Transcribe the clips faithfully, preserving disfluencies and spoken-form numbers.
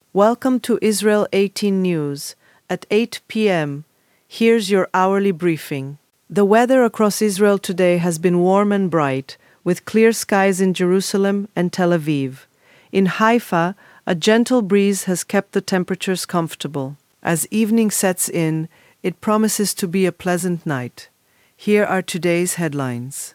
Welcome to Israel eighteen News. At eight p m, here's your hourly briefing. The weather across Israel today has been warm and bright, with clear skies in Jerusalem and Tel Aviv. In Haifa, a gentle breeze has kept the temperatures comfortable. As evening sets in, it promises to be a pleasant night. Here are today's headlines.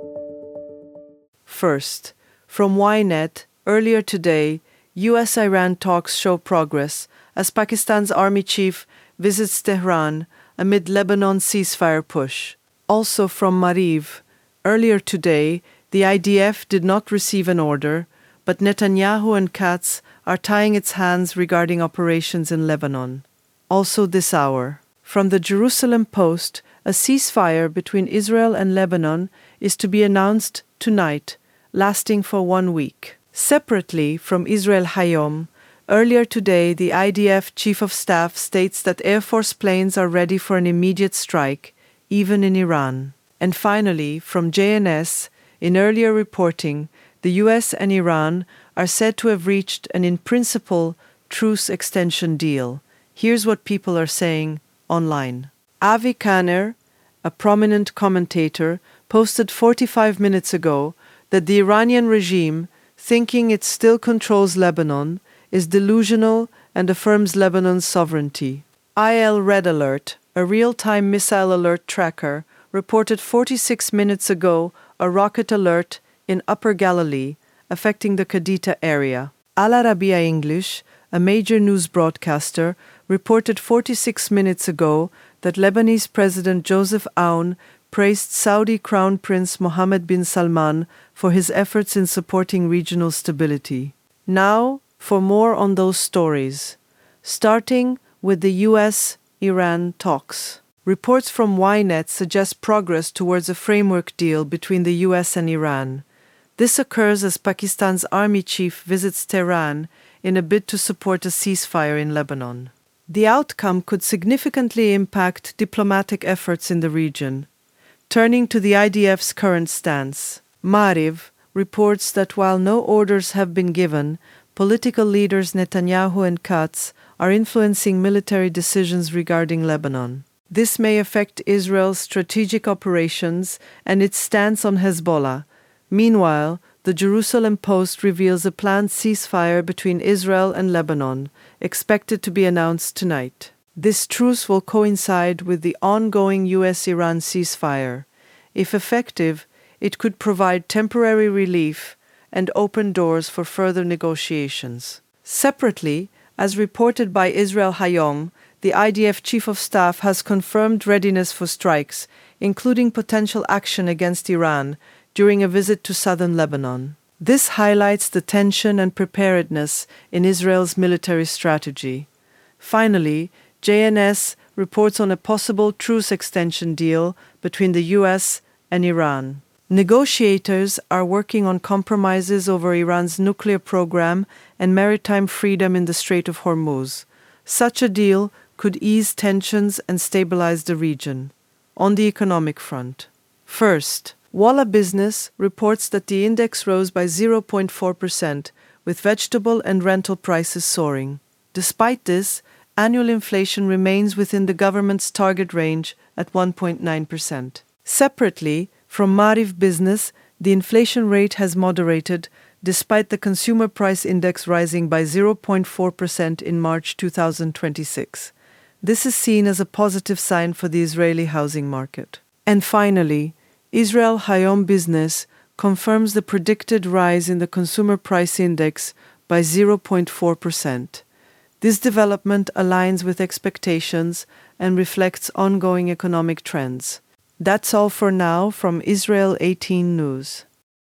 First, from Ynet, earlier today, U S Iran talks show progress as Pakistan's army chief visits Tehran amid Lebanon's ceasefire push. Also from Mariv, earlier today, the I D F did not receive an order, but Netanyahu and Katz are tying its hands regarding operations in Lebanon. Also this hour, from the Jerusalem Post, a ceasefire between Israel and Lebanon is to be announced tonight, lasting for one week. Separately from Israel Hayom, earlier today the I D F Chief of Staff states that Air Force planes are ready for an immediate strike, even in Iran. And finally, from J N S, in earlier reporting, the U S and Iran are said to have reached an in-principle truce extension deal. Here's what people are saying online. Avi Kanner, a prominent commentator, posted forty-five minutes ago that the Iranian regime, thinking it still controls Lebanon, is delusional and affirms Lebanon's sovereignty. I L Red Alert, a real-time missile alert tracker, reported forty-six minutes ago a rocket alert in Upper Galilee affecting the Kadita area. Al Arabiya English, a major news broadcaster, reported forty-six minutes ago that Lebanese President Joseph Aoun praised Saudi Crown Prince Mohammed bin Salman for his efforts in supporting regional stability. Now, for more on those stories, starting with the U S Iran talks. Reports from Ynet suggest progress towards a framework deal between the U S and Iran. This occurs as Pakistan's army chief visits Tehran in a bid to support a ceasefire in Lebanon. The outcome could significantly impact diplomatic efforts in the region. Turning to the I D F's current stance, Mariv reports that while no orders have been given, political leaders Netanyahu and Katz are influencing military decisions regarding Lebanon. This may affect Israel's strategic operations and its stance on Hezbollah. Meanwhile, the Jerusalem Post reveals a planned ceasefire between Israel and Lebanon, expected to be announced tonight. This truce will coincide with the ongoing U S Iran ceasefire. If effective, it could provide temporary relief and open doors for further negotiations. Separately, as reported by Israel Hayom, the I D F Chief of Staff has confirmed readiness for strikes, including potential action against Iran, during a visit to southern Lebanon. This highlights the tension and preparedness in Israel's military strategy. Finally, J N S reports on a possible truce extension deal between the U S and Iran. Negotiators are working on compromises over Iran's nuclear program and maritime freedom in the Strait of Hormuz. Such a deal could ease tensions and stabilize the region. On the economic front, first, Walla Business reports that the index rose by zero point four percent, with vegetable and rental prices soaring. Despite this, annual inflation remains within the government's target range at one point nine percent. Separately, from Mariv Business, the inflation rate has moderated despite the consumer price index rising by zero point four percent in March two thousand twenty-six. This is seen as a positive sign for the Israeli housing market. And finally, Israel Hayom Business confirms the predicted rise in the consumer price index by zero point four percent. This development aligns with expectations and reflects ongoing economic trends. That's all for now from Israel eighteen News.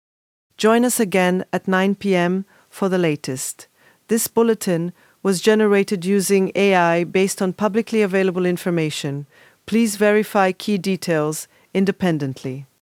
Join us again at nine p m for the latest. This bulletin was generated using A I based on publicly available information. Please verify key details independently.